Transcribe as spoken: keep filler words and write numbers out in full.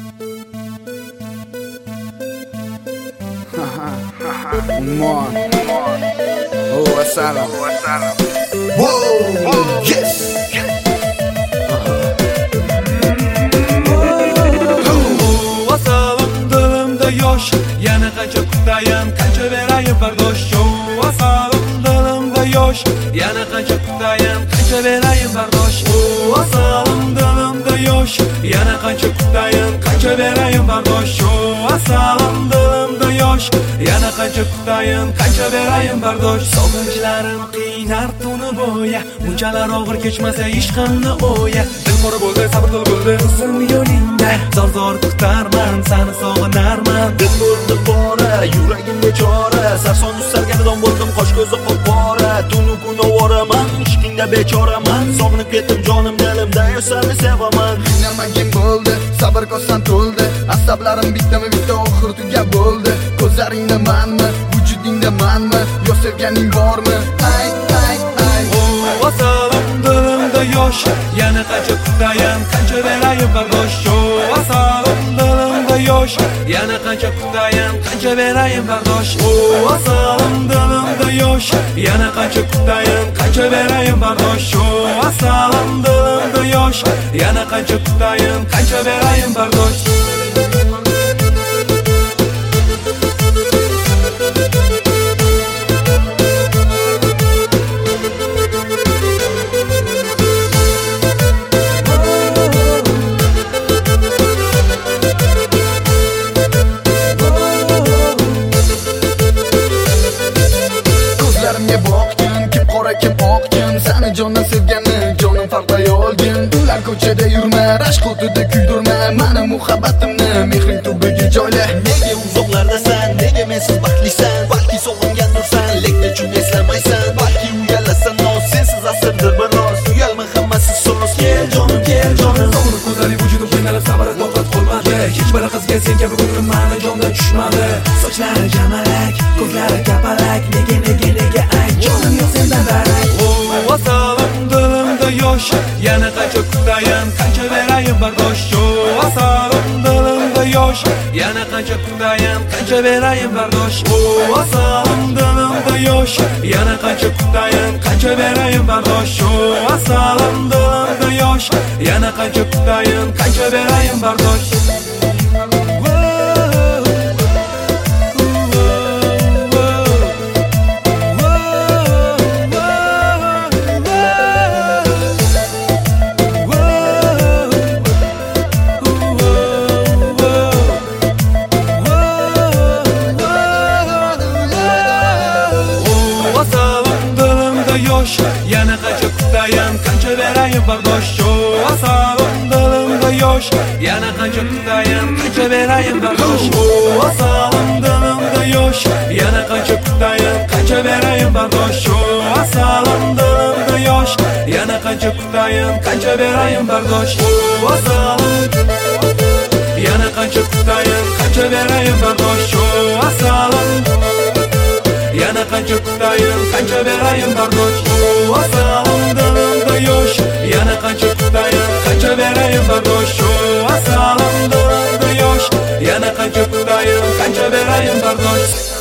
Mon. Oh, assalam. Oh, assalam. Whoa, yes. Yosh, yana qancha kutayin, qancha berayin bardosh. Oh, asalim dilimda yosh, yana qancha kutayin, qancha berayin bardosh. Oh, asalim dilimda yosh, yana qancha kutayin, qancha berayin bardosh. Oh, asalim dilimda yosh, yana qancha kutayin, qancha berayin bardosh. Sog'inchlarim qiynar tuni bo'ya, bunchalar og'ir kechmasa ishqimni o'ya. Dil qora bo'ldi, sabr bo'ldi, uzun yo'lingda, zor zor kutarman, seni sog'inarman. Dil bo'ldi bora, yuragim bechora, sarson ustalganidan bo'ldim qosh ko'zi qopqora. Tunu kun ovoraman, ishqingda bechoraman, sog'inib ketdim jonim dilimda, seni sevaman. Qiynamagin bo'ldi, sabr kosam to'ldi, asablarim bittami bitta oxir tugab bo'ldi. Ko'zlaringda manmi, vujudingda manmi, yo sevganing bormi? Ay ay ay. Oh, asalim dilimda yosh, yana qancha kutayin, qancha berayin bardosh. Oh, asalim dilimda yosh, yana qancha kutayin, qancha berayin bardosh. Oh, asalim dilimda yosh, yana qancha kutayin, qancha berayin bardosh. Oh, asalim dilimda yosh, yana qancha kutayin, qancha berayin bardosh. Kim oqkin, seni jondan sevgani, jonim farqday olgin. Ular ko'chada yurma, rashq o'tida kuydirma, meni muhabbatimni mehring tubiga joyla. Nega uzoqlardasan, nega mensiz baxtlisan? Balki sog'ingandursan, lekin chun eslamaysan. Balki uyalasan, noz sensiz asrdir biroz. Uyalma hammasi so'z, kel jonim, kel jonim. Sog'inib ko'zlaring vujudim qiynalib, sabr toqat qolmadi. Hech bir qizga sen kabi ko'nglim meni jondan tushmadi. Sochlari jamalak, ko'zlari kapalak, nega nega nega ay jonim yo'q sendan darak. Oh, asalim dilimda yosh, yana qancha kutayin, qancha berayin bardosh. Oh, asalim dilimda yosh, yana qancha kutayin, qancha berayin bardosh. Oh, asalim dilimda yosh, yana qancha kutayin, qancha berayin bardosh. Oh, asalim dilimda yosh, yana qancha kutayin, qancha berayin bardosh. Yosh, yana qancha kutayin, qancha berayin bardosh. Oh, asalim dilimda yosh, yana qancha kutayin, qancha berayin bardosh. Oh, asalim dilimda yosh, yana qancha kutayin, qancha berayin bardosh. Oh, asalim dilimda yosh, yana qancha kutayin, qancha berayin bardosh. Oh, asalim yana qancha kutayin, qancha berayin bardosh. Oh, asalim yana qancha kutayin, qancha berayin bardosh. Oh, asalim dilimda yosh, yana qancha kutayin, qancha berayin bardosh. Oh, asalim dilimda yosh, yana qancha kutayin, qancha berayin bardosh.